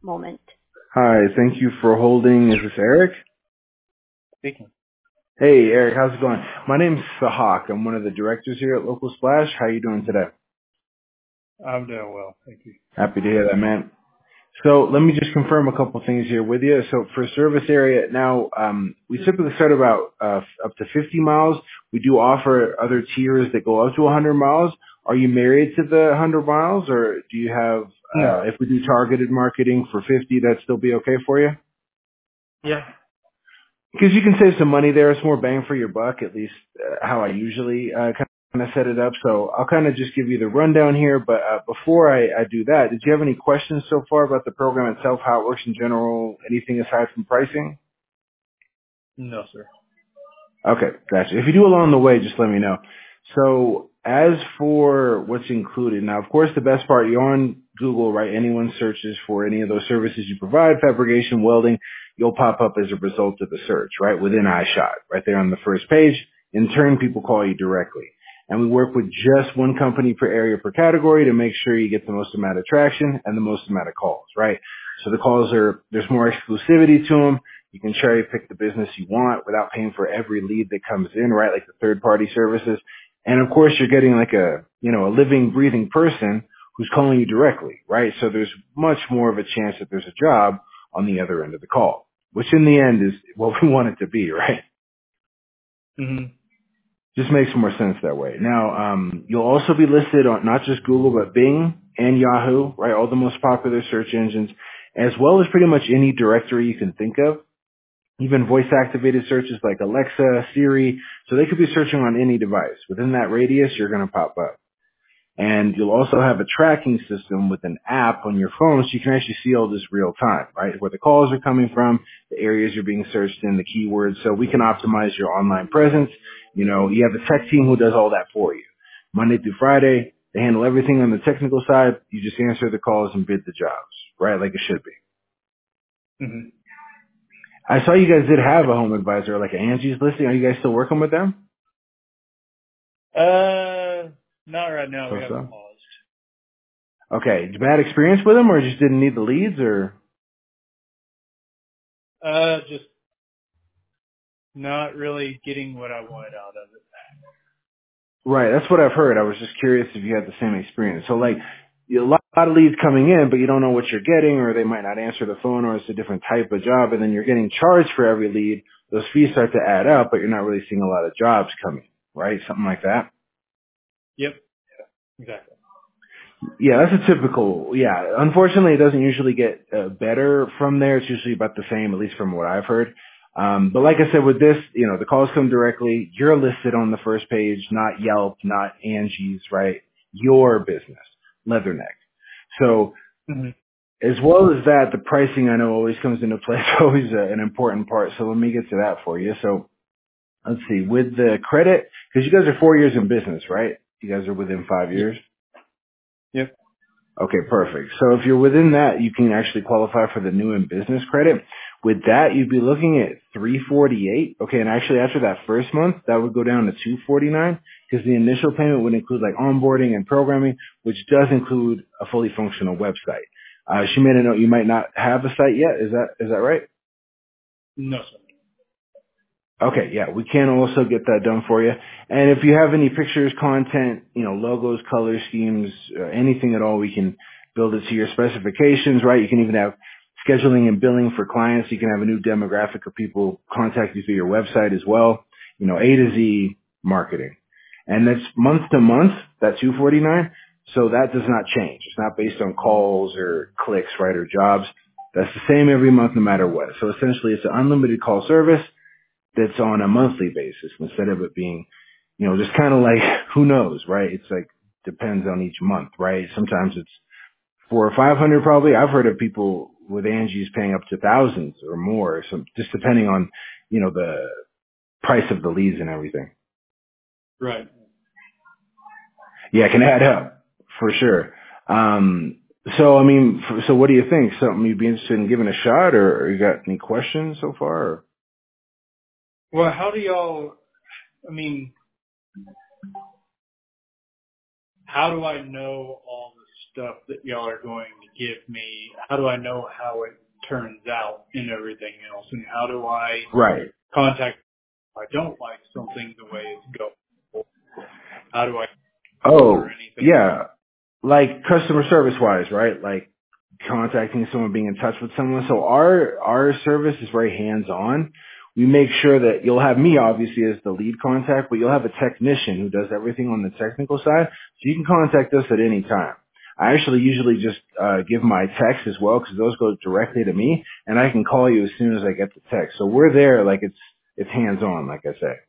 moment. Hi, thank you for holding. Is this Eric? Speaking. Hey, Eric, how's it going? My name's Sahak. I'm one of the directors here at Local Splash. How you doing today? I'm doing well, thank you. Happy to hear that, man. So let me just confirm a couple things here with you. So for service area now, we typically start about up to 50 miles. We do offer other tiers that go up to 100 miles. Are you married to the 100 miles, or do you have? No. If we do targeted marketing for 50, that still be okay for you? Yeah. Because you can save some money there. It's more bang for your buck, at least how I usually kind of set it up. So I'll kind of just give you the rundown here. But before I do that, did you have any questions so far about the program itself, how it works in general, anything aside from pricing? No, sir. Okay, gotcha. If you do along the way, just let me know. So as for what's included, now, of course, the best part, you're on Google, right? Anyone searches for any of those services you provide, fabrication, welding, you'll pop up as a result of the search, right? Within iShot, right there on the first page. In turn, people call you directly. And we work with just one company per area per category to make sure you get the most amount of traction and the most amount of calls, right? So the calls there's more exclusivity to them. You can cherry pick the business you want without paying for every lead that comes in, right? Like the third party services. And of course you're getting like a living, breathing person who's calling you directly, right? So there's much more of a chance that there's a job on the other end of the call, which in the end is what we want it to be, right? Mm-hmm. Just makes more sense that way. Now, you'll also be listed on not just Google, but Bing and Yahoo, right? All the most popular search engines, as well as pretty much any directory you can think of. Even voice-activated searches like Alexa, Siri, so they could be searching on any device. Within that radius, you're going to pop up. And you'll also have a tracking system with an app on your phone so you can actually see all this real time, right? Where the calls are coming from, the areas you're being searched in, the keywords, so we can optimize your online presence. You know, you have a tech team who does all that for you. Monday through Friday, they handle everything on the technical side. You just answer the calls and bid the jobs, right? Like it should be. Mm-hmm. I saw you guys did have a home advisor, like Angie's listing. Are you guys still working with them? Not right now. We haven't So. paused. Okay. Bad experience with them, or just didn't need the leads, or? Just not really getting what I wanted out of it. Right. That's what I've heard. I was just curious if you had the same experience. So like, a lot of leads coming in, but you don't know what you're getting, or they might not answer the phone, or it's a different type of job, and then you're getting charged for every lead. Those fees start to add up, but you're not really seeing a lot of jobs coming, right? Something like that. Yep. Exactly. Yeah, that's a typical, yeah. Unfortunately, it doesn't usually get better from there. It's usually about the same, at least from what I've heard. But like I said, with this, the calls come directly. You're listed on the first page, not Yelp, not Angie's, right? Your business, Leatherneck. So Mm-hmm. as well as that, the pricing I know always comes into play. It's always an important part. So let me get to that for you. So let's see, with the credit, because you guys are 4 years in business, right? You guys are within 5 years. Yep. Okay, perfect. So if you're within that, you can actually qualify for the new in business credit. With that, you'd be looking at $348. Okay, and actually after that first month, that would go down to $249 because the initial payment would include like onboarding and programming, which does include a fully functional website. She made a note you might not have a site yet. Is that right? No, sir. Okay, yeah, we can also get that done for you. And if you have any pictures, content, logos, color schemes, anything at all, we can build it to your specifications, right? You can even have scheduling and billing for clients. You can have a new demographic of people contact you through your website as well. A to Z marketing. And that's month to month, that 249. So that does not change. It's not based on calls or clicks, right, or jobs. That's the same every month no matter what. So essentially it's an unlimited call service that's on a monthly basis instead of it being, just kind of like, who knows, right? It's like, depends on each month, right? Sometimes it's 400 or 500 probably. I've heard of people with Angie's paying up to thousands or more. So just depending on, the price of the leads and everything. Right. Yeah, it can add up for sure. So, I mean, so what do you think? Something you'd be interested in giving a shot, or you got any questions so far? Or? Well, how do y'all, how do I know all the stuff that y'all are going to give me, how do I know how it turns out and everything else? And how do I Right. contact if I don't like something the way it's going? How do I Oh, or anything? yeah. Like customer service wise, right? Like contacting someone, being in touch with someone. So our service is very hands on. We make sure that you'll have me obviously as the lead contact, but you'll have a technician who does everything on the technical side. So you can contact us at any time. I actually usually just give my text as well because those go directly to me, and I can call you as soon as I get the text. So we're there, like it's hands on, like I say.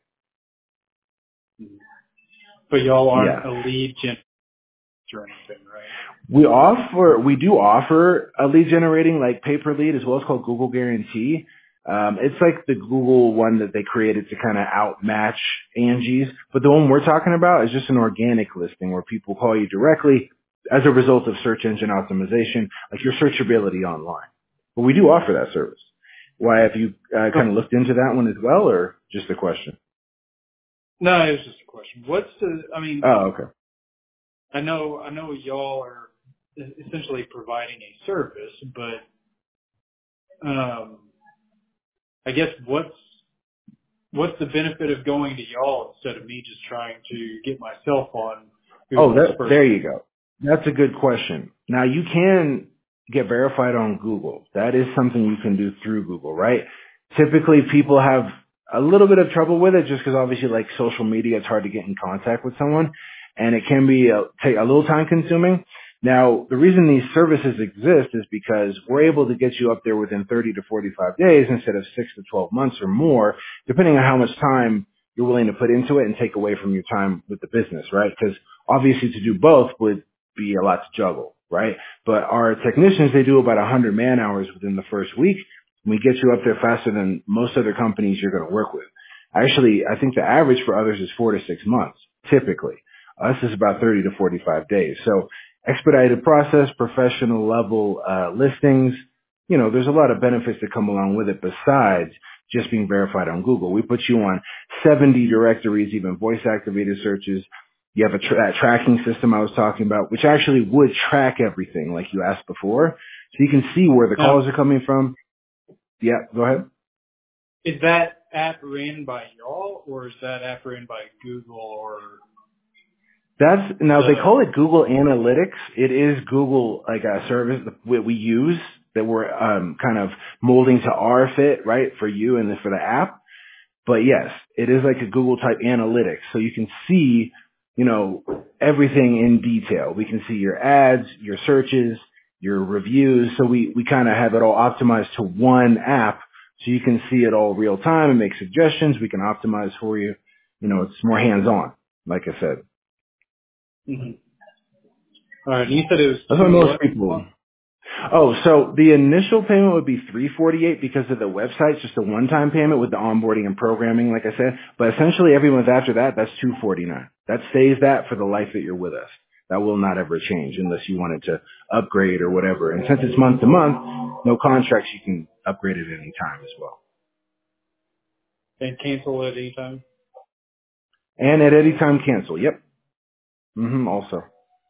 But y'all aren't Yeah. a lead generator or anything, right? We do offer a lead generating like pay per lead as well. It's called Google Guarantee. It's like the Google one that they created to kind of outmatch Angie's, but the one we're talking about is just an organic listing where people call you directly as a result of search engine optimization, like your searchability online. But we do offer that service. Why have you kind of looked into that one as well, or just a question? No, it was just a question. I mean, Oh, okay. I know y'all are essentially providing a service, but I guess what's the benefit of going to y'all instead of me just trying to get myself on Oh, Google's first? there you go. That's a good question. Now you can get verified on Google. That is something you can do through Google, right? Typically people have a little bit of trouble with it just because obviously like social media, it's hard to get in contact with someone and it can be take a little time consuming. Now, the reason these services exist is because we're able to get you up there within 30 to 45 days instead of 6 to 12 months or more, depending on how much time you're willing to put into it and take away from your time with the business, right? Because obviously to do both would be a lot to juggle, right? But our technicians, they do about 100 man hours within the first week. We get you up there faster than most other companies you're going to work with. Actually, I think the average for others is 4 to 6 months, typically. Us is about 30 to 45 days. So expedited process, professional level listings, you know, there's a lot of benefits that come along with it besides just being verified on Google. We put you on 70 directories, even voice activated searches. You have that tracking system I was talking about, which actually would track everything like you asked before. So you can see where the Now, calls are coming from. Yeah, go ahead. is that app ran by y'all, or is that app ran by Google or Now they the? call it Google Analytics. It is Google like a service that we use that we're kind of molding to our fit, right, for you and for the app. But yes, it is like a Google type analytics. So you can see, you know, everything in detail. We can see your ads, your searches, your reviews. So we kind of have it all optimized to one app so you can see it all real time and make suggestions. We can optimize for you. You know, it's more hands on, like I said. Mhm. All right, you said it was That's what two most what? people. Oh, so the initial payment would be $348 because of the website, just a one-time payment with the onboarding and programming, like I said. But essentially, every month after that, that's $249. That stays that for the life that you're with us. That will not ever change unless you wanted to upgrade or whatever. And since it's month to month, no contracts, you can upgrade at any time as well. And cancel at any time? And at any time, cancel. Yep. Also.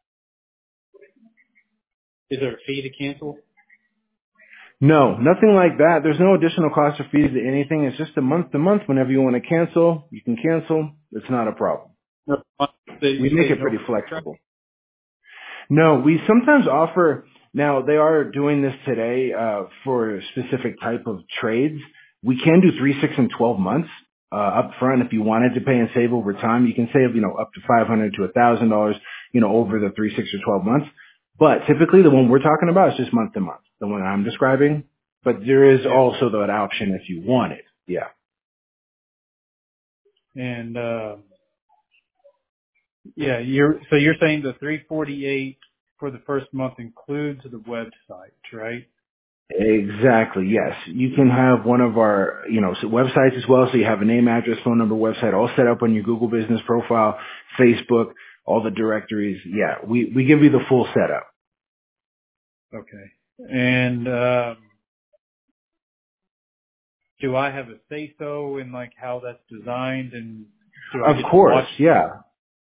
Is there a fee to cancel? No, nothing like that. There's no additional cost or fees to anything. It's just a month to month. Whenever you want to cancel, you can cancel. It's not a problem. No, We you make say it no pretty contract? flexible. No, we sometimes offer, now they are doing this today for a specific type of trades. We can do 3, 6, and 12 months up front. If you wanted to pay and save over time, you can save, up to $500 to $1,000, over the 3, 6, or 12 months. But typically the one we're talking about is just month to month, the one I'm describing. But there is Yeah. also that option if you want it. Yeah. And yeah, you're saying the 348 for the first month includes the website, right? Exactly. Yes. You can have one of our, websites as well. So you have a name, address, phone number, website all set up on your Google business profile, Facebook, all the directories. Yeah. We give you the full setup. Okay. And do I have a say so in like how that's designed, and do I Of get to course. watch? Yeah.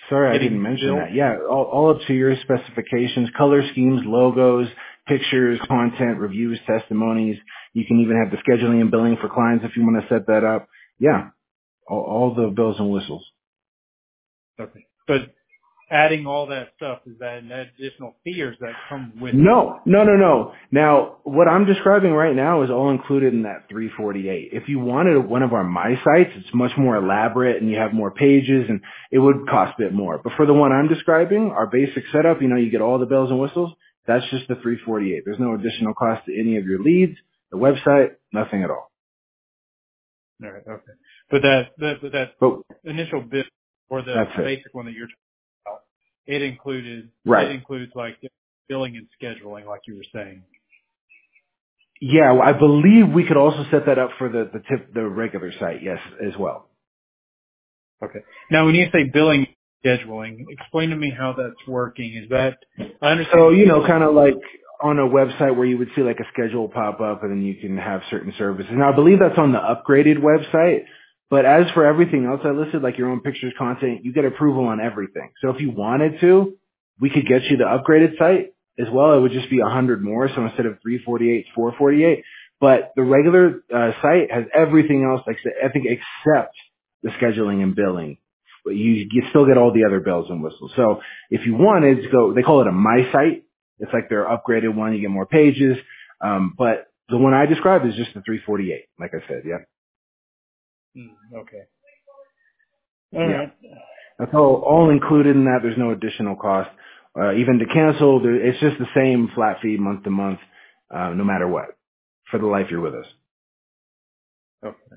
Sorry, I didn't getting mention built? that. Yeah, all up to your specifications, color schemes, logos, pictures, content, reviews, testimonies. You can even have the scheduling and billing for clients if you want to set that up. Yeah, all the bells and whistles. Okay. But adding all that stuff, is that an additional fee or does that come with it? No. Now, what I'm describing right now is all included in that 348. If you wanted one of our My Sites, it's much more elaborate and you have more pages and it would cost a bit more. But for the one I'm describing, our basic setup, you get all the bells and whistles, that's just the 348. There's no additional cost to any of your leads, the website, nothing at all. All right. Okay. But that But initial bid or the that's it. basic one that you're talking about, it Right. includes like billing and scheduling, like you were saying. Yeah, I believe we could also set that up for the regular site, yes, as well. Okay. Now, when you say billing and scheduling, explain to me how that's working. Is that I understand? So, kind of like on a website where you would see like a schedule pop up and then you can have certain services. Now, I believe that's on the upgraded website. But as for everything else I listed, like your own pictures, content, you get approval on everything. So if you wanted to, we could get you the upgraded site as well. It would just be 100 more. So instead of 348, it's 448. But the regular site has everything else, like I think, except the scheduling and billing. But you still get all the other bells and whistles. So if you wanted to go, they call it a My Site. It's like their upgraded one. You get more pages. But the one I described is just the 348, like I said. Yeah. Okay. All Yeah. right. That's all included in that. There's no additional cost. Even to cancel, it's just the same flat fee month to month, no matter what, for the life you're with us. Okay.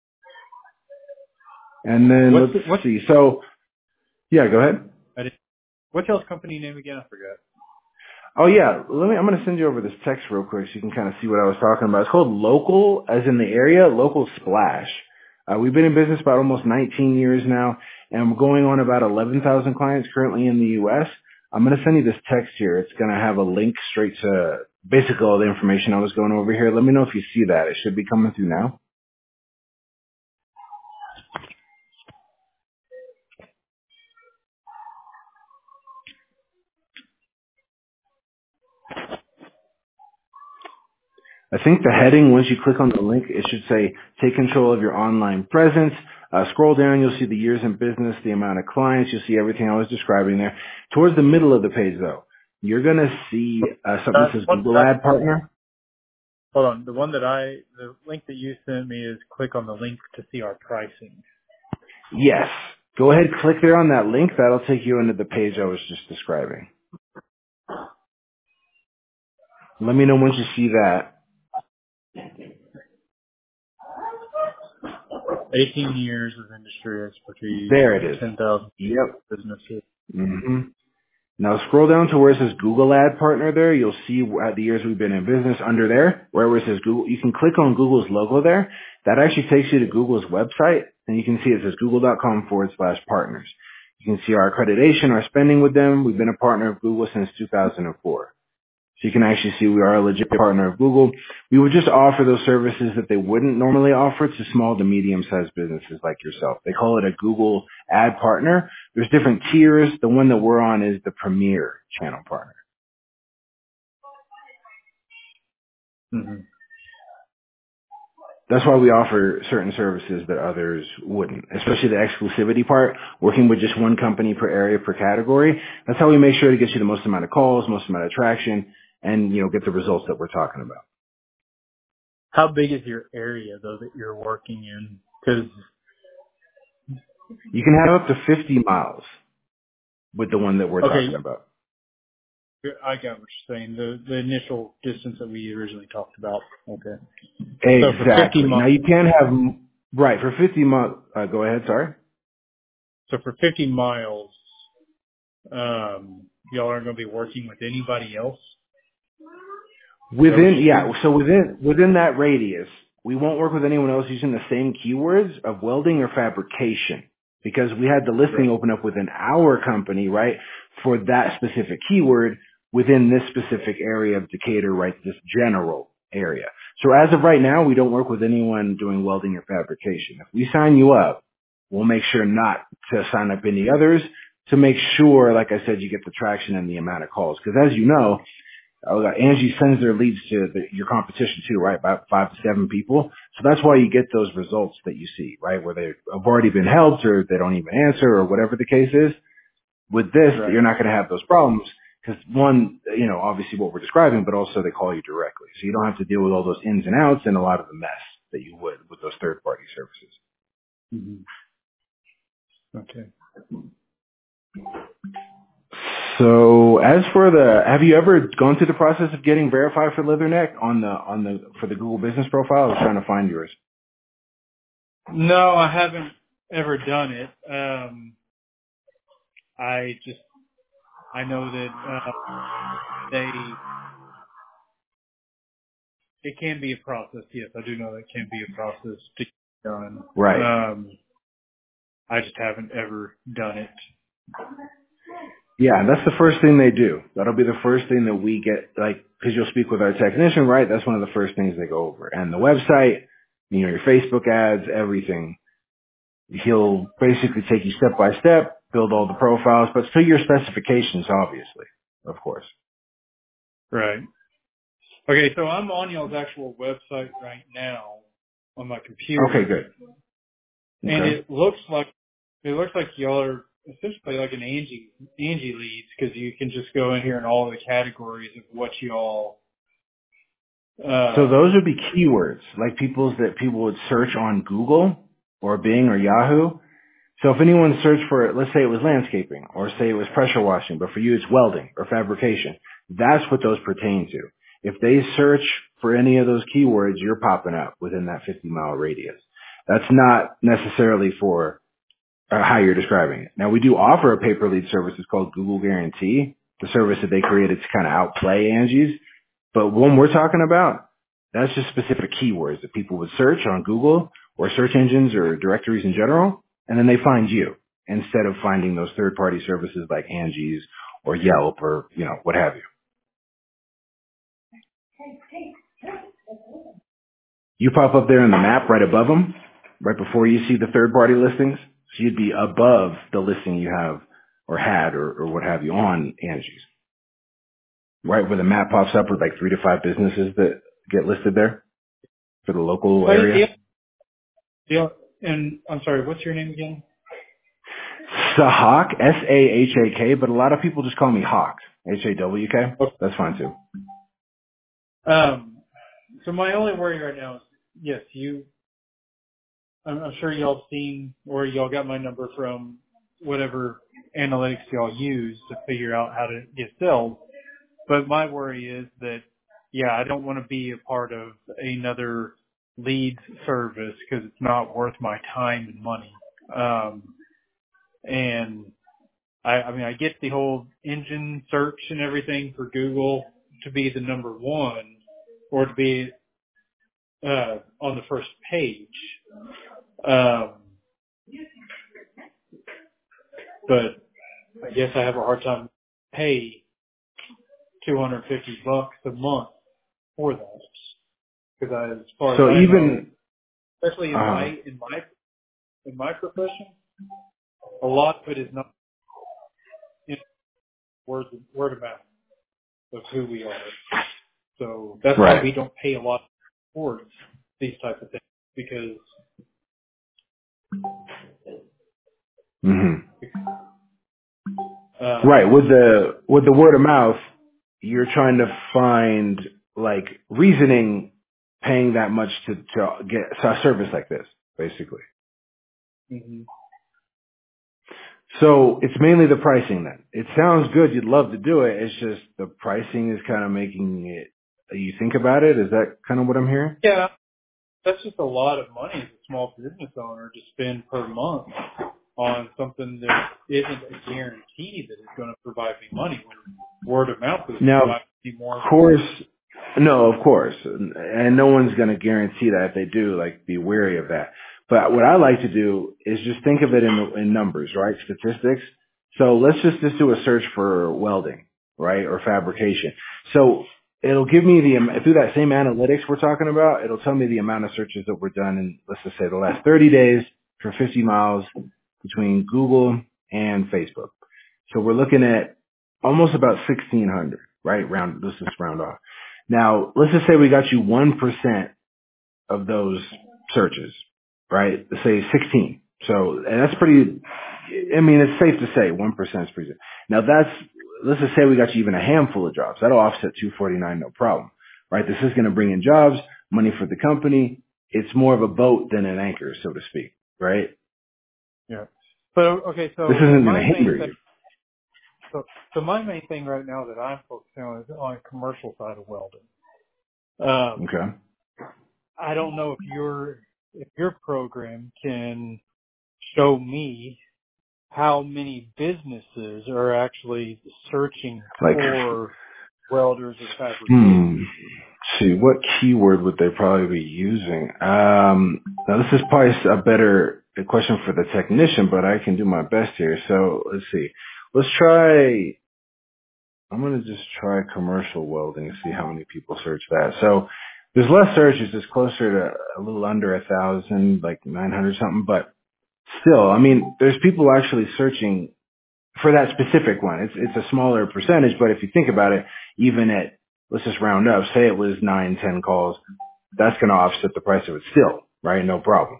And then What's let's see. So, yeah, go ahead. what's y'all's company name again? I forgot. Oh yeah, I'm gonna send you over this text real quick so you can kind of see what I was talking about. It's called Local, as in the area, Local Splash. We've been in business about almost 19 years now, and we're going on about 11,000 clients currently in the U.S. I'm gonna send you this text here. It's gonna have a link straight to basically all the information I was going over here. Let me know if you see that. It should be coming through now. I think the heading, once you click on the link, it should say, take control of your online presence. Scroll down, you'll see the years in business, the amount of clients. You'll see everything I was describing there. Towards the middle of the page, though, you're going to see something that says Google Ad Partner. Hold on. The link that you sent me is click on the link to see our pricing. Yes. Go ahead, click there on that link. That'll take you into the page I was just describing. Let me know once you see that. 18 years of industry expertise, There it is. 10,000 Yep. businesses. Mm-hmm. Now scroll down to where it says Google Ad Partner there. You'll see the years we've been in business under there, where it says Google. You can click on Google's logo there. That actually takes you to Google's website, and you can see it says google.com/partners. You can see our accreditation, our spending with them. We've been a partner of Google since 2004. So you can actually see we are a legit partner of Google. We would just offer those services that they wouldn't normally offer to small to medium-sized businesses like yourself. They call it a Google Ad Partner. There's different tiers. The one that we're on is the Premier Channel Partner. Mm-hmm. That's why we offer certain services that others wouldn't, especially the exclusivity part, working with just one company per area, per category. That's how we make sure to get you the most amount of calls, most amount of traction, and, get the results that we're talking about. How big is your area though that you're working in? Because You can have up to 50 miles with the one that we're talking about. I got what you're saying. The initial distance that we originally talked about. Okay. So for 50 Exactly. miles. Now you can have, right, for 50 miles, go ahead, sorry. So for 50 miles, y'all aren't going to be working with anybody else? Within that radius, we won't work with anyone else using the same keywords of welding or fabrication because we had the listing open up within our company, right, for that specific keyword within this specific area of Decatur, right, this general area. So as of right now, we don't work with anyone doing welding or fabrication. If we sign you up, we'll make sure not to sign up any others to make sure, like I said, you get the traction and the amount of calls. Because as you know, Angie sends their leads to your competition too, right? About 5 to 7 people. So that's why you get those results that you see, right? Where they have already been helped or they don't even answer or whatever the case is. With this, Right. you're not going to have those problems because one, obviously what we're describing, but also they call you directly. So you don't have to deal with all those ins and outs and a lot of the mess that you would with those third-party services. Mm-hmm. Okay. So as for have you ever gone through the process of getting verified for Leatherneck for the Google Business Profile? I was trying to find yours. No, I haven't ever done it. I know that it can be a process. Yes, I do know that it can be a process to get done. Right. I just haven't ever done it. Yeah, that's the first thing they do. That'll be the first thing that we get, because you'll speak with our technician, right? That's one of the first things they go over. And the website, your Facebook ads, everything. He'll basically take you step by step, build all the profiles, but to your specifications, obviously, of course. Right. Okay, so I'm on y'all's actual website right now on my computer. Okay, good. Okay. And it looks like y'all are essentially like an Angie leads, because you can just go in here and all the categories of what y'all. So those would be keywords, like people would search on Google or Bing or Yahoo. So if anyone searched for, let's say it was landscaping, or say it was pressure washing, but for you it's welding or fabrication, that's what those pertain to. If they search for any of those keywords, you're popping up within that 50-mile radius. That's not necessarily for how you're describing it. Now, we do offer a pay-per-lead service. It's called Google Guarantee, the service that they created to kind of outplay Angie's. But when we're talking about, that's just specific keywords that people would search on Google or search engines or directories in general, and then they find you instead of finding those third-party services like Angie's or Yelp or, what have you. You pop up there in the map right above them, right before you see the third-party listings. So you'd be above the listing you have or had or what have you on Angie's. Right where the map pops up with like 3 to 5 businesses that get listed there for the local area. Yeah. And I'm sorry, what's your name again? Sahak, S-A-H-A-K, but a lot of people just call me Hawk, H-A-W-K. Okay. That's fine too. So my only worry right now is, yes, I'm sure y'all have seen, or y'all got my number from whatever analytics y'all use to figure out how to get sales. But my worry is that, I don't want to be a part of another leads service because it's not worth my time and money. And I get the whole engine search and everything for Google to be the number one or to be on the first page. But I guess I have a hard time pay $250 a month for that. Because as far as I know, especially in my profession, a lot of it is not word of mouth of who we are. So that's why we don't pay a lot towards these type of things, because right, with the word of mouth, you're trying to find like reasoning paying that much to get a service like this, basically. Mm-hmm. So it's mainly the pricing then. It sounds good. You'd love to do it. It's just the pricing is kind of making it, you think about it. Is that kind of what I'm hearing? Yeah. That's just a lot of money as a small business owner to spend per month on something that isn't a guarantee that it's going to provide me money. When word of mouth is now, more. Of course. And no one's going to guarantee that. If they do, be wary of that. But what I like to do is just think of it in numbers, right? Statistics. So let's just do a search for welding, right? Or fabrication. So it'll give me through that same analytics we're talking about, it'll tell me the amount of searches that were done in, let's just say, the last 30 days for 50 miles between Google and Facebook. So we're looking at almost about 1,600, right? Let's just round off. Now, let's just say we got you 1% of those searches, right? Let's say 16. So, and that's pretty, I mean, it's safe to say 1% is pretty good. Now let's just say we got you even a handful of jobs. That'll offset 249, no problem, right? This is going to bring in jobs, money for the company. It's more of a boat than an anchor, so to speak, right? Yeah. But okay, so This isn't going to my main hinder thing, you. so my main thing right now that I'm focusing on is on the commercial side of welding. Um, Okay. I don't know if your program can show me how many businesses are actually searching Like, for welders or fabricators. hmm. See, what keyword would they probably be using? Now this is probably a question for the technician, but I can do my best here. So let's see. Let's try, I'm going to just try commercial welding and see how many people search that. So there's less searches. It's closer to a little under 1,000, like 900 something, but still, I mean, there's people actually searching for that specific one. It's a smaller percentage, but if you think about it, even at, let's just round up, say it was 9, 10 calls, that's going to offset the price of it still, right? No problem.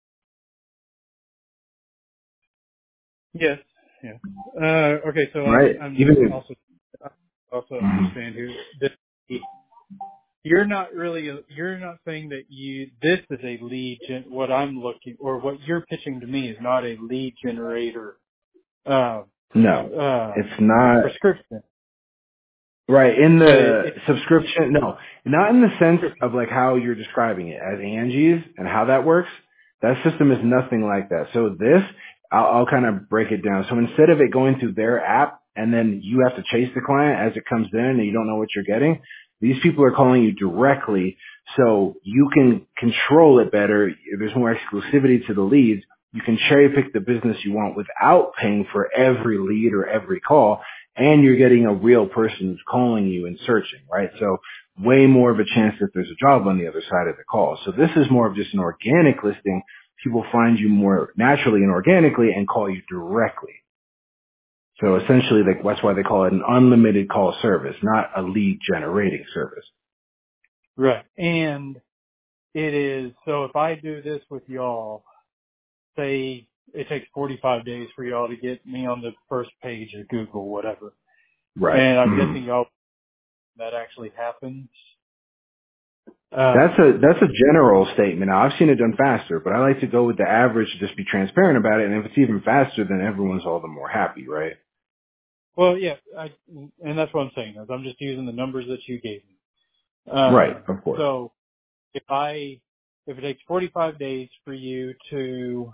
Yes. Yeah. Okay. So Right? I'm Even also Mhm. understand here that you're not saying that this is a lead what I'm looking or what you're pitching to me is not a lead generator uh, No, it's not. prescription, Right, in but the it's subscription, no, not in the sense prescription. of like how you're describing it as Angie's and how that works. That system is nothing like that. So this, I'll kind of break it down. So instead of it going through their app and then you have to chase the client as it comes in and you don't know what you're getting, these people are calling you directly so you can control it better. There's more exclusivity to the leads. You can cherry pick the business you want without paying for every lead or every call, and you're getting a real person who's calling you and searching, right? So way more of a chance that there's a job on the other side of the call. So this is more of just an organic listing. People find you more naturally and organically and call you directly. So essentially, like, that's why they call it an unlimited call service, not a lead generating service. Right. And it is, so if I do this with y'all, say it takes 45 days for y'all to get me on the first page of Google, whatever. Right. And I'm Mhm. guessing y'all, that actually happens. That's a general statement. Now, I've seen it done faster, but I like to go with the average to just be transparent about it. And if it's even faster, then everyone's all the more happy, right? Well, yeah, and that's what I'm saying is I'm just using the numbers that you gave me. Right, of course. So if it takes 45 days for you to,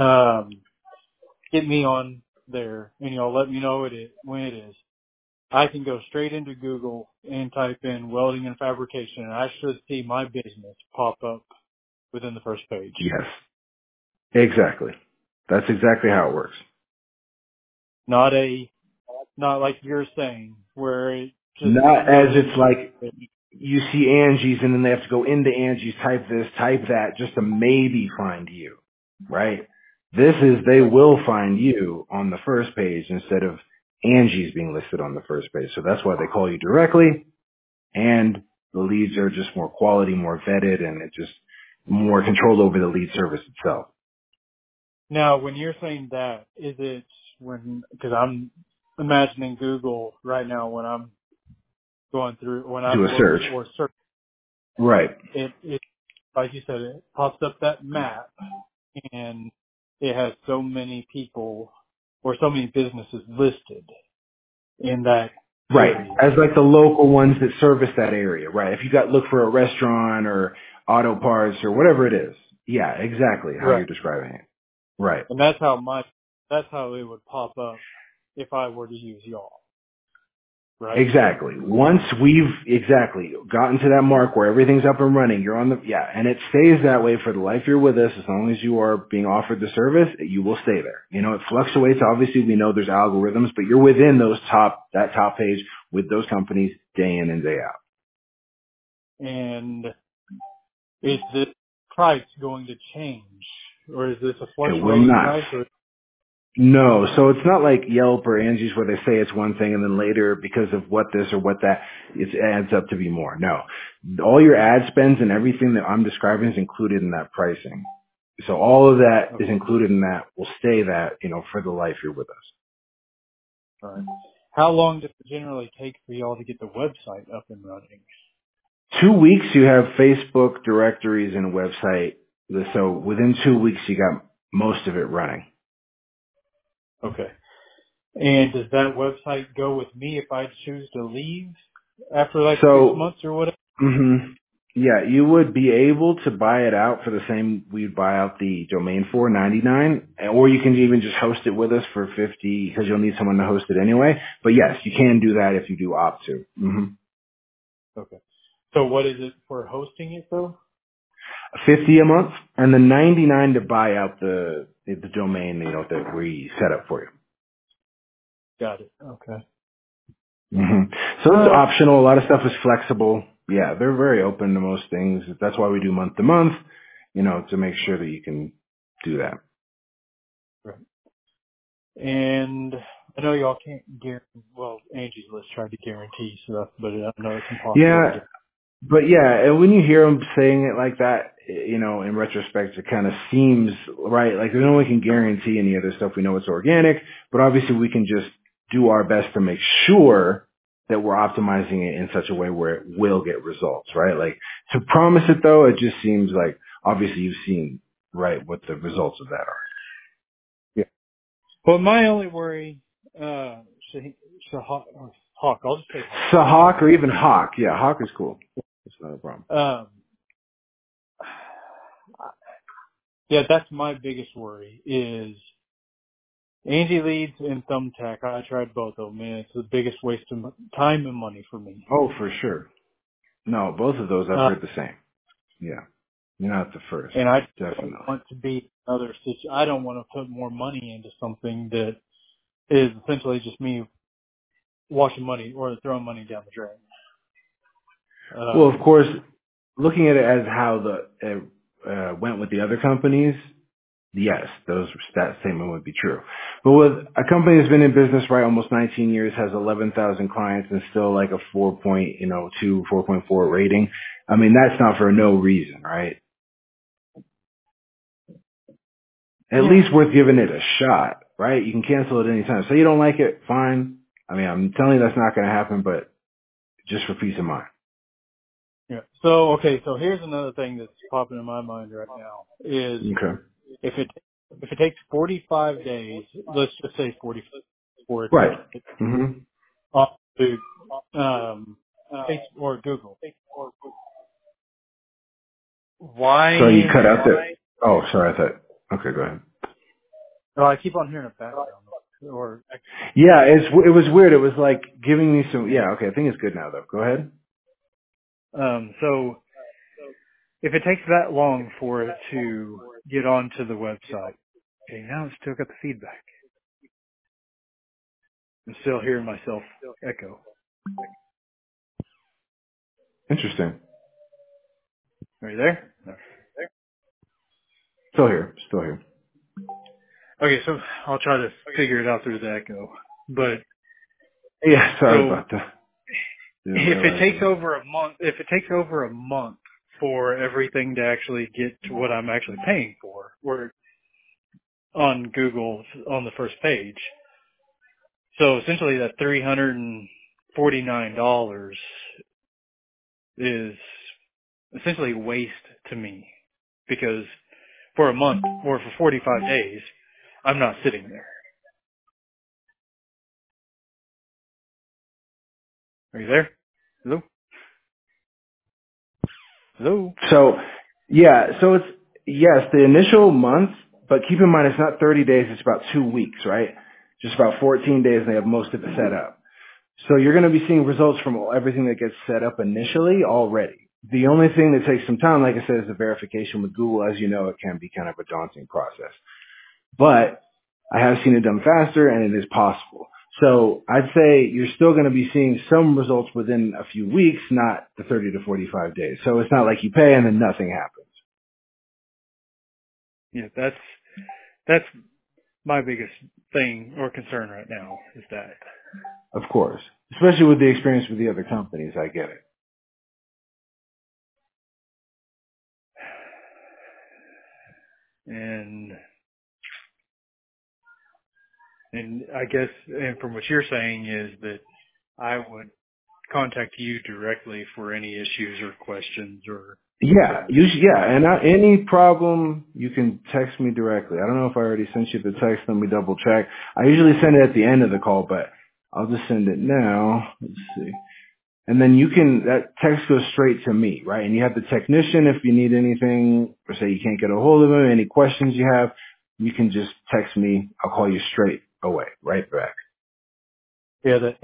get me on there and y'all let me know when it is, I can go straight into Google and type in welding and fabrication, and I should see my business pop up within the first page. Yes, exactly. That's exactly how it works. Not like you're saying, where it just Not as goes it's into like you see Angie's and then they have to go into Angie's, type this, type that, just to maybe find you, right? This is they right. will find you on the first page instead of Angie's being listed on the first page. So that's why they call you directly, and the leads are just more quality, more vetted, and it just more control over the lead service itself. Now, when you're saying that, is it because I'm imagining Google right now when I'm going through, when Do I'm a search. looking or search, Right. it, like you said, it pops up that map and it has so many people or so many businesses listed in that Right. area. As like the local ones that service that area, right? If you got look for a restaurant or auto parts or whatever it is. Yeah, exactly how Right. you're describing it. Right. And that's how it would pop up if I were to use y'all. Right? Exactly. Once we've exactly gotten to that mark where everything's up and running, you're on the, yeah, and it stays that way for the life you're with us. As long as you are being offered the service, you will stay there. You know, it fluctuates. Obviously, we know there's algorithms, but you're within that top page with those companies day in and day out. And is this price going to change? Or is this a It will fluctuating not. price? Or No, so it's not like Yelp or Angie's where they say it's one thing and then later because of what this or what that, it adds up to be more. No. All your ad spends and everything that I'm describing is included in that pricing. So all of that is Okay. included in that. Will stay that, for the life you're with us. All right. How long does it generally take for y'all to get the website up and running? 2 weeks you have Facebook directories and a website. So within 2 weeks you got most of it running. Okay. And does that website go with me if I choose to leave after like 6 So months or whatever? Yeah, you would be able to buy it out for the same we'd buy out the domain for $99, or you can even just host it with us for $50 because you'll need someone to host it anyway. But yes, you can do that if you do opt to. Okay. So what is it for hosting it though? $50 a month, and then $99 to buy out the domain that we set up for you. Got it. Okay. So it's optional. A lot of stuff is flexible. Yeah, they're very open to most things. That's why we do month to month, to make sure that you can do that. Right. And I know y'all can't guarantee, well, Angie's List tried to guarantee stuff, but I know it's impossible to Yeah, get. but yeah, and when you hear them saying it like that, in retrospect, it kind of seems right. Like no one can guarantee any of this stuff. We know it's organic, but obviously we can just do our best to make sure that we're optimizing it in such a way where it will get results, right? Like to promise it though, it just seems like obviously you've seen right what the results of that are. Yeah. Well, my only worry, Hawk, I'll just say So Hawk. Hawk or even Hawk, yeah, Hawk is cool. It's not a problem. Yeah, that's my biggest worry is Angie Leads and Thumbtack. I tried both of them, and it's the biggest waste of time and money for me. Oh, for sure. No, both of those I've heard the same. Yeah. You're not the first. And I don't Definitely. want to be another situation. I don't want to put more money into something that is essentially just me washing money or throwing money down the drain. Well, of course, looking at it as how it went with the other companies, yes, that statement would be true. But with a company that's been in business, right, almost 19 years, has 11,000 clients, and still like a 4.4 rating, I mean, that's not for no reason, right? At Yeah. least worth giving it a shot, right? You can cancel it anytime. Say you don't like it, fine. I mean, I'm telling you that's not going to happen, but just for peace of mind. Yeah. So, okay, so here's another thing that's popping in my mind right now is Okay. if it takes 45 days, let's just say 45 for it to Right. get hmm off to Facebook or Google. So you Why? cut out there. Oh, sorry. I thought. Okay, go ahead. Oh, I keep on hearing a background or Yeah, it was weird. It was like giving me some. Yeah. Okay. I think it's good now though. Go ahead. so if it takes that long for it to get onto the website, okay, now it's still got the feedback. I'm still hearing myself echo. Interesting. Are you there? No. Still here. Still here. Okay, so I'll try to figure it out through the echo. But Yeah. Sorry so about that. Didn't if it realize takes it. over a month, for everything to actually get to what I'm actually paying for, or on Google on the first page, so essentially that $349 is essentially waste to me because for a month or for 45 days, I'm not sitting there. Are you there? Hello? Hello? So, yeah. So it's yes, the initial month, but keep in mind it's not 30 days. It's about 2 weeks, right? Just about 14 days, and they have most of it set up. So you're going to be seeing results from everything that gets set up initially already. The only thing that takes some time, like I said, is the verification with Google. As you know, it can be kind of a daunting process. But I have seen it done faster, and it is possible. So I'd say you're still going to be seeing some results within a few weeks, not the 30 to 45 days. So it's not like you pay and then nothing happens. Yeah, that's my biggest thing or concern right now is that. Of course. Especially with the experience with the other companies, I get it. And I guess, and from what you're saying is that I would contact you directly for any issues or questions or Yeah, whatever. and any problem, you can text me directly. I don't know if I already sent you the text. Let me double check. I usually send it at the end of the call, but I'll just send it now. Let's see. And then that text goes straight to me, right? And you have the technician if you need anything, or say you can't get a hold of him, any questions you have, you can just text me. I'll call you straight away, right back. Yeah, the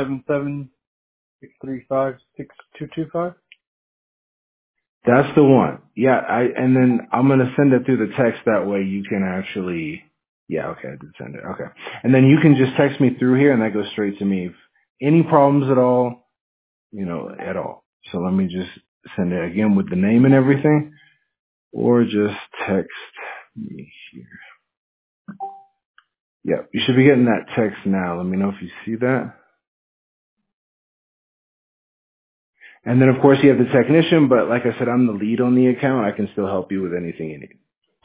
877-635-6225. That's the one. Yeah, and then I'm gonna send it through the text. That way you can actually, yeah, okay, I did send it. Okay. And then you can just text me through here and that goes straight to me. If any problems at all, at all. So let me just send it again with the name and everything, or just text me here. Yeah, you should be getting that text now. Let me know if you see that. And then of course you have the technician, but like I said, I'm the lead on the account. I can still help you with anything you need.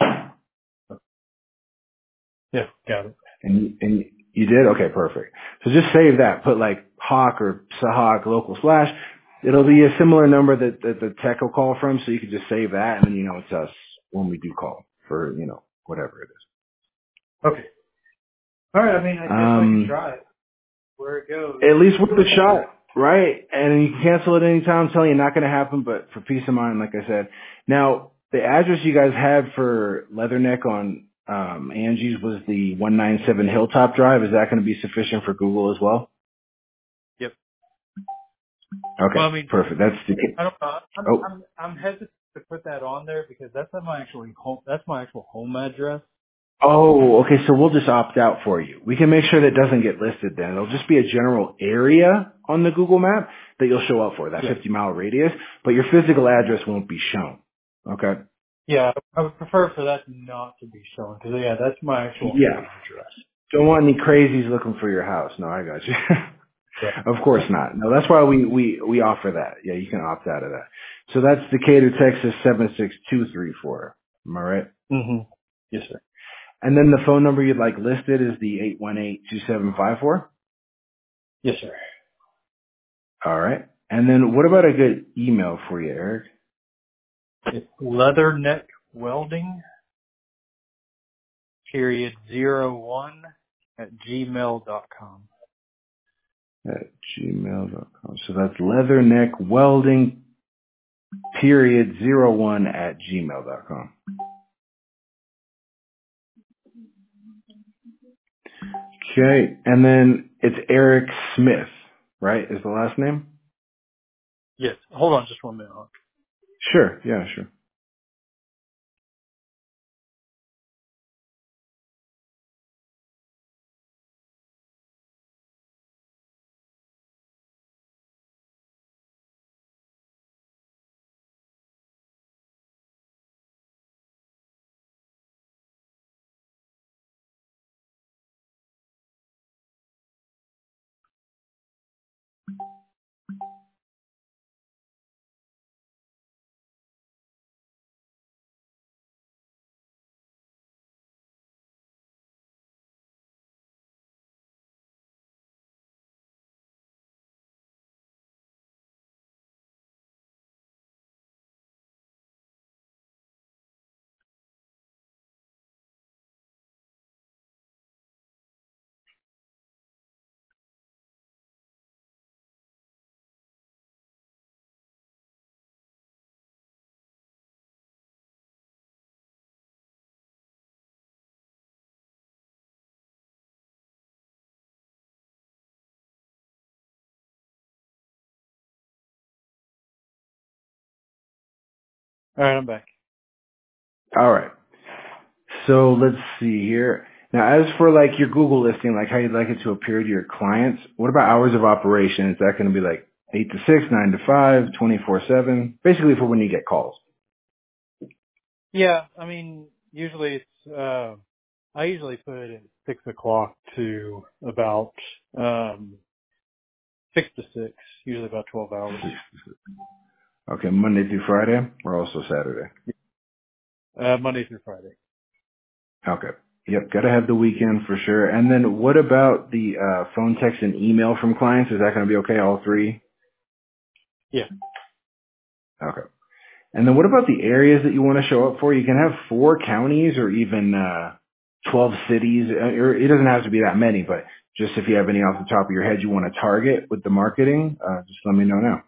Yeah, got it. And you did? Okay, perfect. So just save that. Put like Hawk or Sahawk local slash. It'll be a similar number that the tech will call from, so you can just save that, and then it's us when we do call for, whatever it is. Okay. All right. I mean, I guess I can try it. Where it goes. At least with the shot, right? And you can cancel at any time. I'm telling you, not going to happen, but for peace of mind, like I said. Now, the address you guys had for Leatherneck on Angie's was the 197 Hilltop Drive. Is that going to be sufficient for Google as well? Yep. Okay, Well, I mean, perfect. That's the. I don't know. Oh. I'm hesitant to put that on there because that's not my actual home. That's my actual home address. Oh, okay. So we'll just opt out for you. We can make sure that doesn't get listed then. It'll just be a general area on the Google map that you'll show up for, that Yeah. 50-mile radius, but your physical address won't be shown. Okay? Yeah, I would prefer for that not to be shown because that's my actual Yeah. home address. Don't want any crazies looking for your house. No, I got you. Yeah. Of course not. No, that's why we offer that. Yeah, you can opt out of that. So that's Decatur, Texas 76234. Am I right? Mm-hmm. Yes, sir. And then the phone number you'd like listed is the 818-2754? Yes, sir. All right. And then what about a good email for you, Eric? It's Leatherneck Welding #01 @gmail.com. At gmail.com. So that's leatherneckwelding #01 @gmail.com. Okay. And then it's Eric Smith, right? Is the last name? Yes. Hold on just 1 minute. Sure. Yeah, sure. All right, I'm back. All right. So let's see here. Now, as for like your Google listing, like how you'd like it to appear to your clients, what about hours of operation? Is that going to be like 8 to 6, 9 to 5, 24/7? Basically for when you get calls. Yeah, I mean, usually it's I usually put it at 6 o'clock to about 6 to 6, usually about 12 hours. Okay, Monday through Friday, or also Saturday? Monday through Friday. Okay. Yep, got to have the weekend for sure. And then what about the phone, text, and email from clients? Is that going to be okay, all three? Yeah. Okay. And then what about the areas that you want to show up for? You can have 4 counties or even 12 cities. Or it doesn't have to be that many, but just if you have any off the top of your head you want to target with the marketing, just let me know now.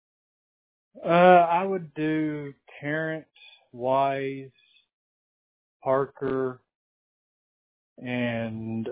I would do Terrence, Wise, Parker, and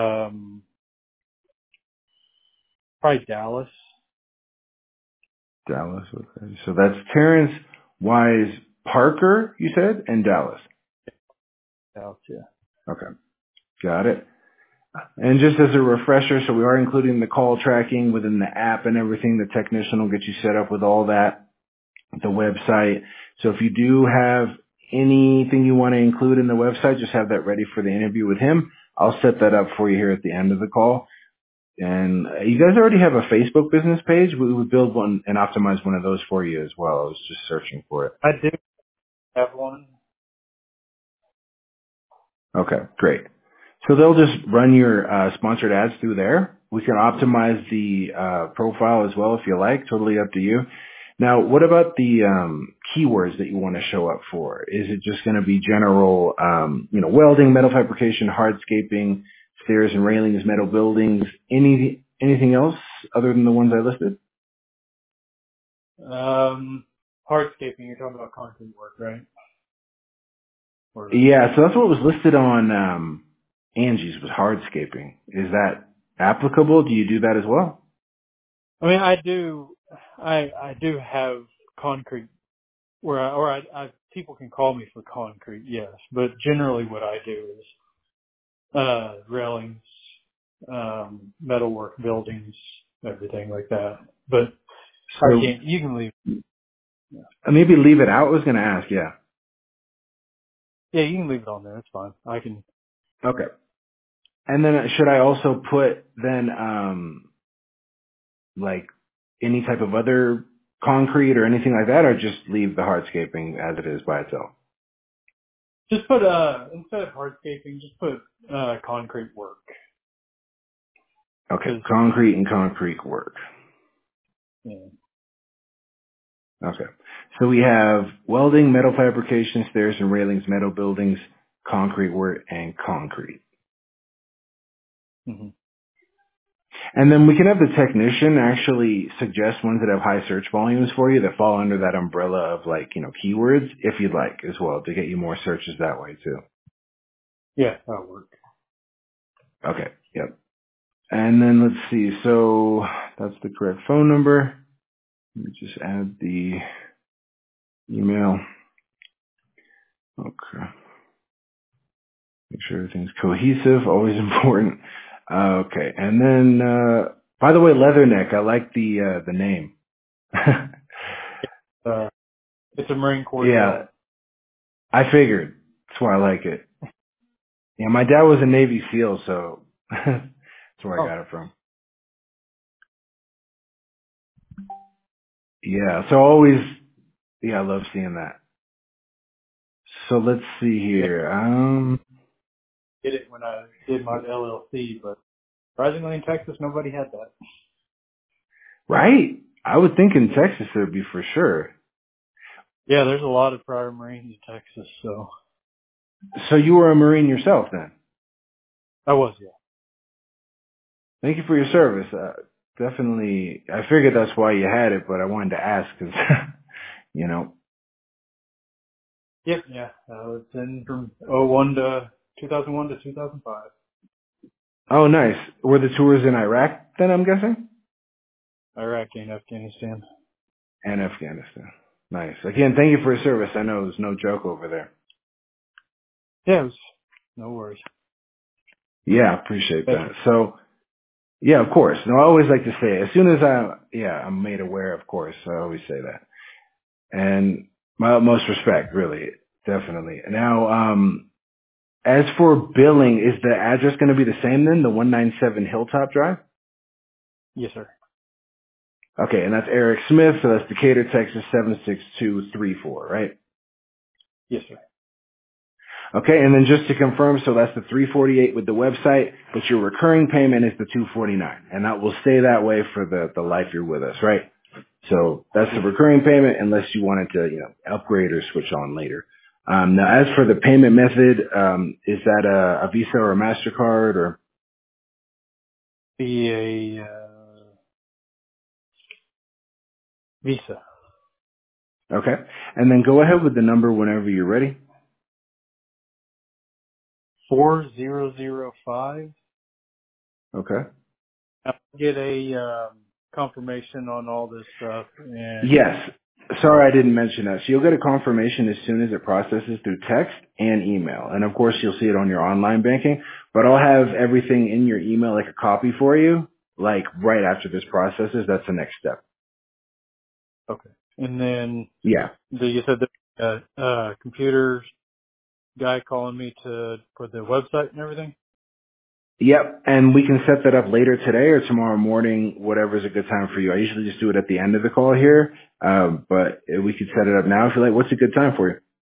probably Dallas. Dallas, okay. So that's Terrence, Wise, Parker, you said, and Dallas. Dallas, yeah. Okay, got it. And just as a refresher, so we are including the call tracking within the app and everything. The technician will get you set up with all that, the website. So if you do have anything you want to include in the website, just have that ready for the interview with him. I'll set that up for you here at the end of the call. And you guys already have a Facebook business page. We would build one and optimize one of those for you as well. I was just searching for it. I do have one. Okay, great. So they'll just run your sponsored ads through there. We can optimize the profile as well if you like. Totally up to you. Now, what about the keywords that you want to show up for? Is it just going to be general, welding, metal fabrication, hardscaping, stairs and railings, metal buildings? Anything else other than the ones I listed? Hardscaping, you're talking about concrete work, right? Or, Yeah, so that's what was listed on Angie's was hardscaping. Is that applicable? Do you do that as well? I mean, I do have concrete where people can call me for concrete, yes, but generally what I do is railings, metalwork, buildings, everything like that. But So you can leave. Yeah. maybe leave it out. I was going to ask, yeah. Yeah, you can leave it on there. It's fine. I can. Okay. And then should I also put then like any type of other concrete or anything like that, or just leave the hardscaping as it is by itself? Just put, instead of hardscaping, just put, concrete work. Okay, concrete and concrete work. Yeah. Okay. So we have welding, metal fabrication, stairs and railings, metal buildings, concrete work, and concrete. Mm-hmm. And then we can have the technician actually suggest ones that have high search volumes for you that fall under that umbrella of keywords, if you'd like as well, to get you more searches that way too. Yeah, that'll work. Okay. Yep. And then let's see. So that's the correct phone number. Let me just add the email. Okay. Make sure everything's cohesive. Always important. Okay. And then, by the way, Leatherneck, I like the name. It's a Marine Corps Yeah, deal. I figured. That's why I like it. Yeah, my dad was a Navy SEAL, so that's where I got it from. Yeah, so always, I love seeing that. So let's see here. Did it when I did my LLC, but surprisingly in Texas, nobody had that. Right? I would think in Texas there'd be for sure. Yeah, there's a lot of prior Marines in Texas, so. So you were a Marine yourself then? I was, yeah. Thank you for your service. Definitely, I figured that's why you had it, but I wanted to ask because, Yep, yeah. It's in from 2001 to 2005. Oh, nice. Were the tours in Iraq then, I'm guessing? Iraq and Afghanistan. And Afghanistan. Nice. Again, thank you for your service. I know it was no joke over there. Yeah, it was, no worries. Yeah, appreciate Thank that. you. So, yeah, of course. No, I always like to say, as soon as I'm made aware, of course, I always say that. And my utmost respect, really, definitely. Now, As for billing, is the address going to be the same then, the 197 Hilltop Drive? Yes, sir. Okay, and that's Eric Smith, so that's Decatur, Texas 76234, right? Yes, sir. Okay, and then just to confirm, so that's the 348 with the website, but your recurring payment is the 249, and that will stay that way for the life you're with us, right? So that's the Yes. recurring payment unless you wanted to, upgrade or switch on later. Now, as for the payment method, is that a Visa or a MasterCard or? Be a Visa. Okay, and then go ahead with the number whenever you're ready. 4005. Okay. I'll get a confirmation on all this stuff, and Yes. Sorry I didn't mention that. So you'll get a confirmation as soon as it processes through text and email. And of course you'll see it on your online banking, but I'll have everything in your email, like a copy for you, like right after this processes. That's the next step. okay. And then Yeah. you said the computer guy calling me for the website and everything. Yep. And we can set that up later today or tomorrow morning, whatever's a good time for you. I usually just do it at the end of the call here. But we could set it up now if you like. What's a good time for you?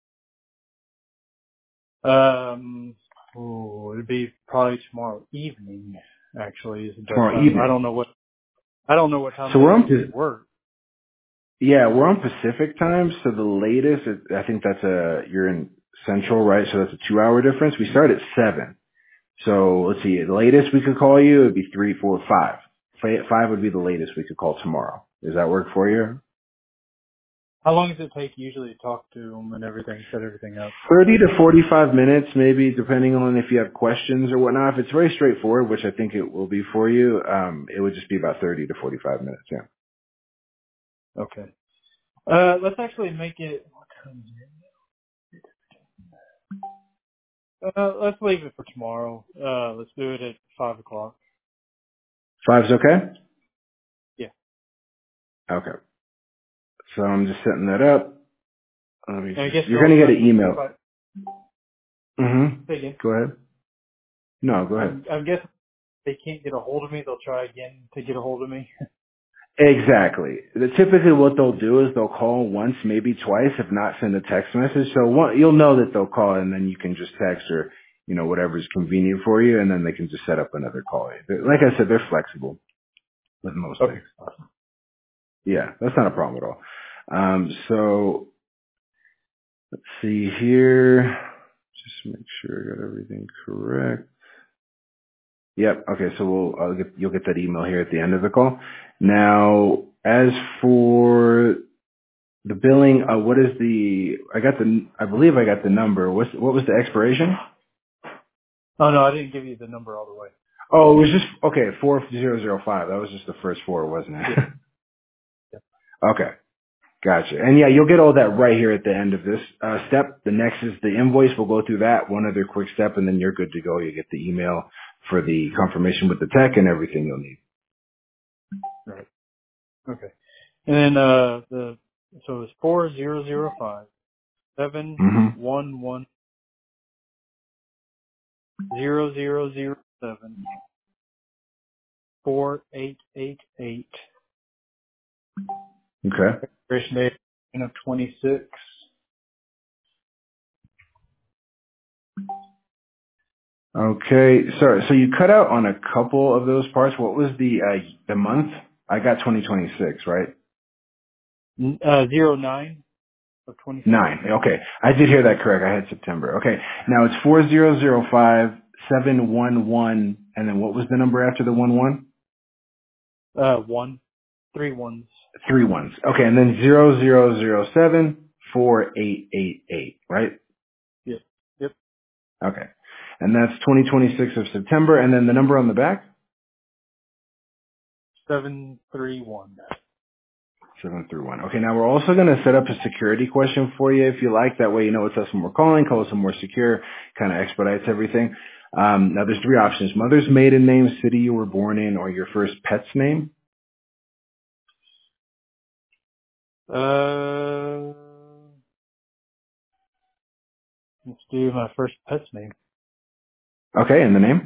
It'd be probably tomorrow evening. Actually, is the best Tomorrow time. I evening. don't know what time So they we're on usually work. Yeah, we're on Pacific time, so the latest, I think you're in Central, right? So that's a 2-hour difference. We start at 7. So let's see, the latest we could call you would be 3, 4, 5. 5 would be the latest we could call tomorrow. Does that work for you? How long does it take usually to talk to them and everything, set everything up? 30 to 45 minutes, maybe, depending on if you have questions or whatnot. If it's very straightforward, which I think it will be for you, it would just be about 30 to 45 minutes, yeah. Okay. Let's actually make it. What time is it? Let's leave it for tomorrow. Let's do it at 5:00. 5's okay? Yeah. Okay. So I'm just setting that up. And I guess You're they'll going to try. get an If email. I Mm-hmm. say again, Go ahead. No, go ahead. I'm guessing if they can't get a hold of me, they'll try again to get a hold of me. Exactly. Typically what they'll do is they'll call once, maybe twice, if not send a text message. So you'll know that they'll call and then you can just text or, whatever's convenient for you and then they can just set up another call. Like I said, they're flexible with most Okay. things. Yeah, that's not a problem at all. So let's see here. Just make sure I got everything correct. Yep. Okay. So you'll get that email here at the end of the call. Now, as for the billing, I believe I got the number. What was the expiration? Oh no, I didn't give you the number all the way. Oh, it was just, okay, 4005. That was just the first 4, wasn't it? Yeah. Yeah. Okay. Gotcha. And yeah, you'll get all that right here at the end of this step. The next is the invoice. We'll go through that. One other quick step and then you're good to go. You get the email for the confirmation with the tech and everything you'll need. Right. Okay. And then so it's 4005 Mm-hmm. 711 4888. Okay. Expiration date of 26. Okay. Sorry. So you cut out on a couple of those parts. What was the month? I got 2026, right? 09 of 26. 9. Okay. I did hear that correct. I had September. Okay. Now it's 4005 711, and then what was the number after the 11? 3 ones. 3 ones. Okay. And then 0007 4888, right? Yep. Yep. Okay. And that's 2026 of September. And then the number on the back? 731. 731. Okay, now we're also going to set up a security question for you if you like. That way you know it's us when we're calling, call us more secure, kind of expedites everything. Now there's 3 options. Mother's maiden name, city you were born in, or your first pet's name. Let's do my first pet's name. Okay, and the name?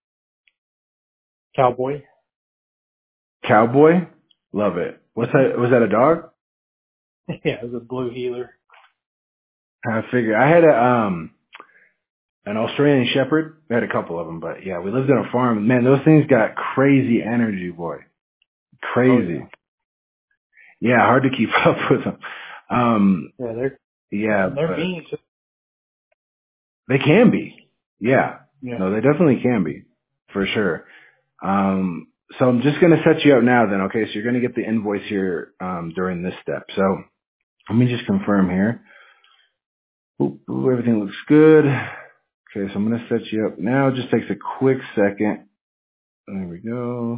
Cowboy. Cowboy? Love it. What's that? Was that a dog? Yeah, it was a blue healer. I figure. I had an Australian Shepherd. We had a couple of them, but yeah, we lived on a farm. Man, those things got crazy energy, boy. Crazy. Oh, Yeah, hard to keep up with them. yeah, Yeah, they're but mean. they can be. Yeah. Yeah. No, they definitely can be. For sure. So I'm just going to set you up now then, okay? So you're going to get the invoice here during this step. So let me just confirm here. Everything looks good. Okay, so I'm going to set you up now. It just takes a quick second. There we go.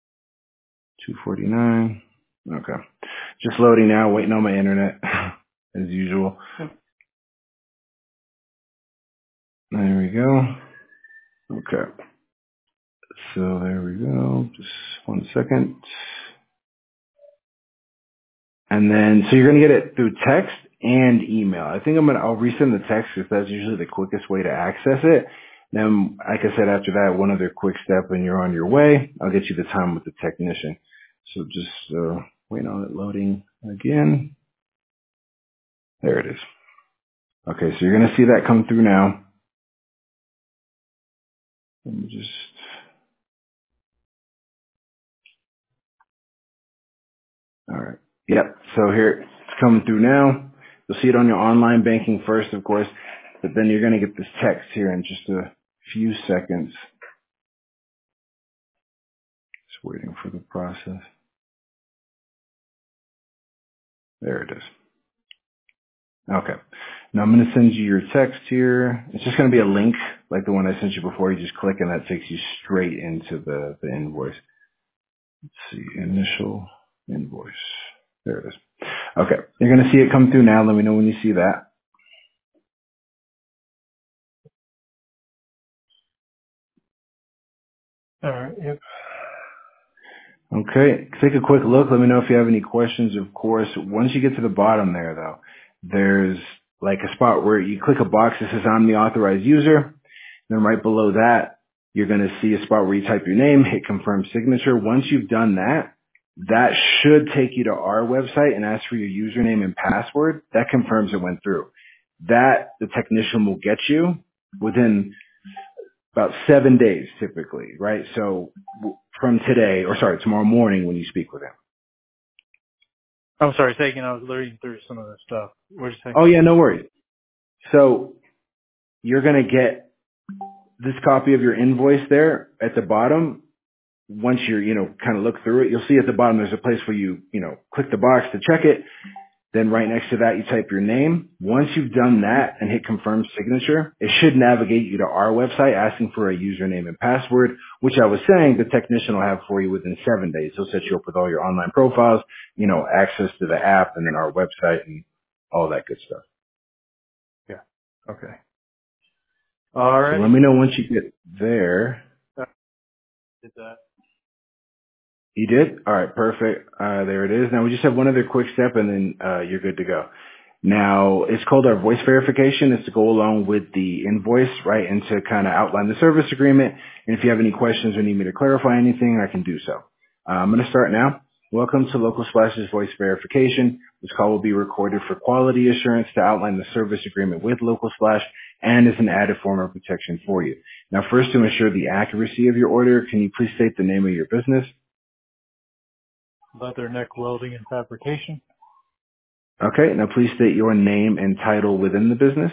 249. Okay. Just loading now, waiting on my internet as usual. There we go. Okay. So there we go. Just 1 second. And then, so you're going to get it through text and email. I think I'll resend the text because that's usually the quickest way to access it. Then, like I said, after that, one other quick step and you're on your way. I'll get you the time with the technician. So just waiting on it loading again. There it is. Okay, so you're going to see that come through now. Let me just, all right. Yep, so here it's coming through now. You'll see it on your online banking first, of course, but then you're going to get this text here in just a few seconds. Just waiting for the process. There it is. Okay. Now I'm going to send you your text here. It's just going to be a link like the one I sent you before. You just click and that takes you straight into the invoice. Let's see. Initial invoice. There it is. Okay. You're going to see it come through now. Let me know when you see that. All right. Yep. Okay. Take a quick look. Let me know if you have any questions, of course. Once you get to the bottom there, though, there's like a spot where you click a box that says I'm the authorized user. Then right below that, you're going to see a spot where you type your name, hit confirm signature. Once you've done that, that should take you to our website and ask for your username and password. That confirms it went through. That the technician will get you within about 7 days typically, right? So from today, or sorry, tomorrow morning when you speak with him. I'm sorry, taking. I was reading through some of the stuff. What'd you say? Oh yeah, no worries. So you're going to get this copy of your invoice there at the bottom. Once you're, kind of look through it, you'll see at the bottom there's a place where you, click the box to check it. Then right next to that, you type your name. Once you've done that and hit confirm signature, it should navigate you to our website asking for a username and password, which I was saying the technician will have for you within 7 days. He'll set you up with all your online profiles, access to the app and then our website and all that good stuff. Yeah. Okay. All So righty. let me know once you get there. Did that. You did? All right, perfect. There it is. Now we just have one other quick step and then you're good to go. Now it's called our voice verification. It's to go along with the invoice, right? And to kind of outline the service agreement. And if you have any questions or need me to clarify anything, I can do so. I'm going to start now. Welcome to Local Splash's voice verification. This call will be recorded for quality assurance to outline the service agreement with Local Splash and is an added form of protection for you. Now first, to ensure the accuracy of your order, can you please state the name of your business? Leatherneck Welding and Fabrication. Okay, now please state your name and title within the business.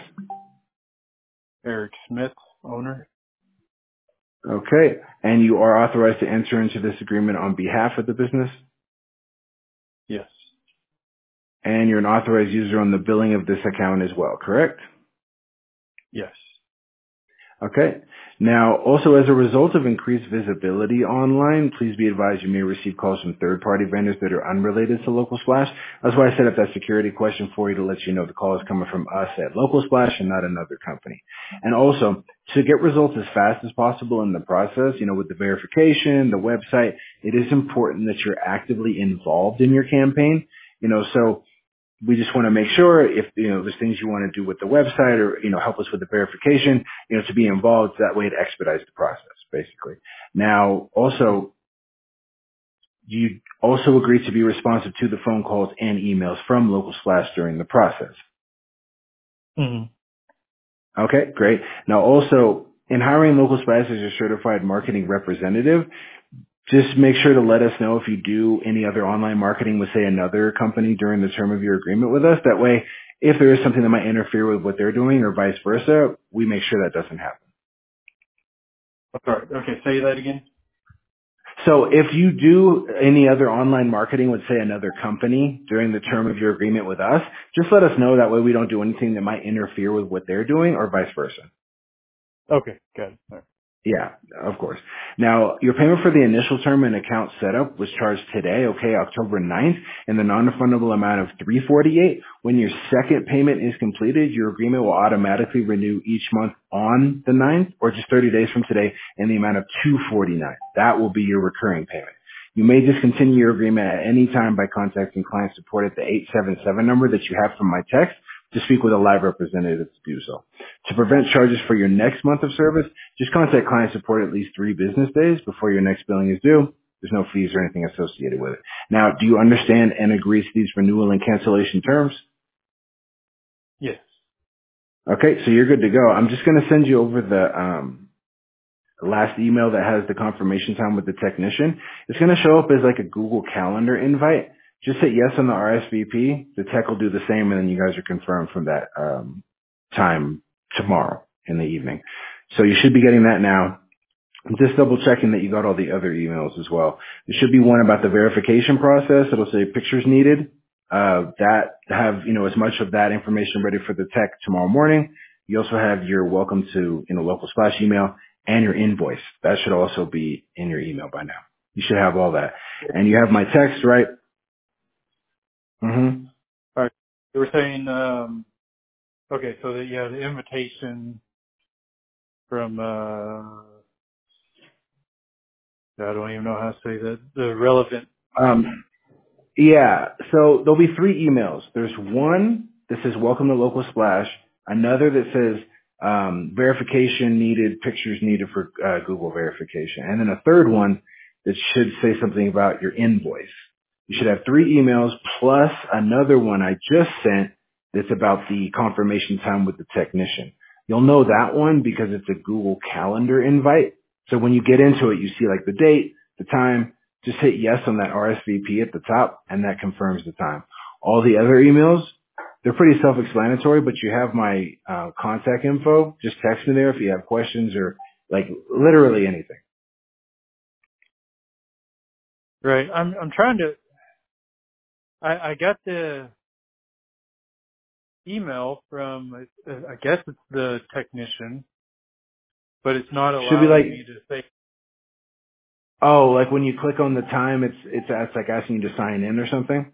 Eric Smith, owner. Okay, and you are authorized to enter into this agreement on behalf of the business? Yes. And you're an authorized user on the billing of this account as well, correct? Yes. Okay. Now, also as a result of increased visibility online, please be advised you may receive calls from third-party vendors that are unrelated to Local Splash. That's why I set up that security question for you to let you know the call is coming from us at Local Splash and not another company. And also, to get results as fast as possible in the process, with the verification, the website, it is important that you're actively involved in your campaign. So We just want to make sure if, there's things you want to do with the website or, help us with the verification, to be involved. That way it expedites the process, basically. Now, also, you also agree to be responsive to the phone calls and emails from Local Splash during the process. Mm-hmm. Okay, great. Now also, in hiring Local Splash as your certified marketing representative, just make sure to let us know if you do any other online marketing with, say, another company during the term of your agreement with us. That way, if there is something that might interfere with what they're doing or vice versa, we make sure that doesn't happen. Sorry. Okay, say that again. So if you do any other online marketing with, say, another company during the term of your agreement with us, just let us know. That way we don't do anything that might interfere with what they're doing or vice versa. Okay, got it. All right. Yeah, of course. Now, your payment for the initial term and account setup was charged today, okay, October 9th, in the non-refundable amount of $348. When your second payment is completed, your agreement will automatically renew each month on the 9th, or just 30 days from today, in the amount of $249. That will be your recurring payment. You may discontinue your agreement at any time by contacting client support at the 877 number that you have from my text to speak with a live representative to do so. To prevent charges for your next month of service, just contact client support at least 3 business days before your next billing is due. There's no fees or anything associated with it. Now, do you understand and agree to these renewal and cancellation terms? Yes. Okay, so you're good to go. I'm just going to send you over the last email that has the confirmation time with the technician. It's going to show up as like a Google Calendar invite. Just hit yes on the RSVP. The tech will do the same, and then you guys are confirmed from that time tomorrow in the evening. So you should be getting that now. I'm just double checking that you got all the other emails as well. There should be one about the verification process. It'll say pictures needed. That have, as much of that information ready for the tech tomorrow morning. You also have your welcome to, Local Splash email and your invoice. That should also be in your email by now. You should have all that. And you have my text, right? Mm-hmm. All right. You were saying, okay, so the invitation from, I don't even know how to say that, the relevant. Yeah, so there'll be 3 emails. There's one that says welcome to Local Splash, another that says verification needed, pictures needed for Google verification, and then a third one that should say something about your invoice. You should have 3 emails plus another one I just sent that's about the confirmation time with the technician. You'll know that one because it's a Google Calendar invite. So when you get into it, you see like the date, the time. Just hit yes on that RSVP at the top, and that confirms the time. All the other emails, they're pretty self-explanatory, but you have my contact info. Just text me there if you have questions or like literally anything. Right. I'm trying to. I got the email from. I guess it's the technician, but it's not Should be allowing like, me to say. oh, like when you click on the time, it's like asking you to sign in or something.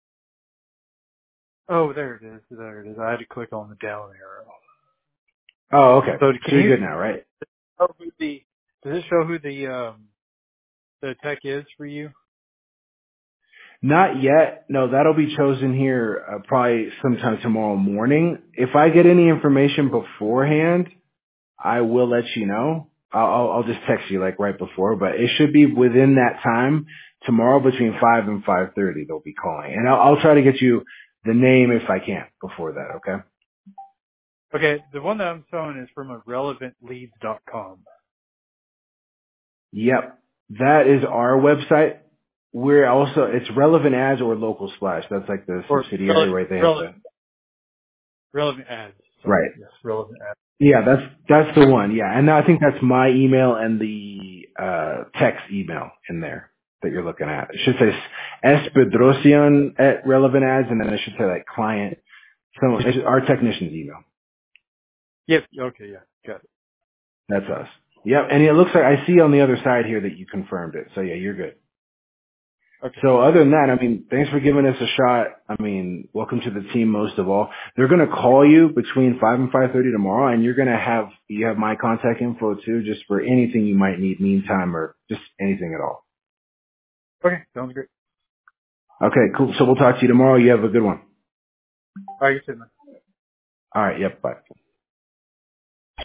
Oh, there it is. There it is. I had to click on the down arrow. Oh, okay. So So can you're you good now, right? show who the? Does it show who the tech is for you? Not yet. No, that'll be chosen here probably sometime tomorrow morning. If I get any information beforehand, I will let you know. I'll just text you like right before, but it should be within that time tomorrow between 5 and 5:30. They'll be calling, and I'll try to get you the name if I can before that. Okay. Okay, the one that I'm showing is from a relevantleads.com. Yep, that is our website. We're also it's Relevant Ads or Local Splash. That's like the Or subsidiary, right? They have the relevant ads. Sorry. right. Yes, relevant ads. Yeah, that's the one. Yeah, and I think that's my email and the text email in there that you're looking at. It should say S Bedrosian at Relevant Ads, and then it should say like client. Our technician's email. Yep. Okay. Yeah. Got it. That's us. Yep, and it looks like I see on the other side here that you confirmed it. So yeah, you're good. Okay. So other than that, I mean, thanks for giving us a shot. I mean, welcome to the team most of all. They're going to call you between 5 and 5:30 tomorrow, and you have my contact info too, just for anything you might need meantime or just anything at all. Okay. Sounds great. Okay, cool. So we'll talk to you tomorrow. You have a good one. All right, you too, man. All right. Yep. Bye.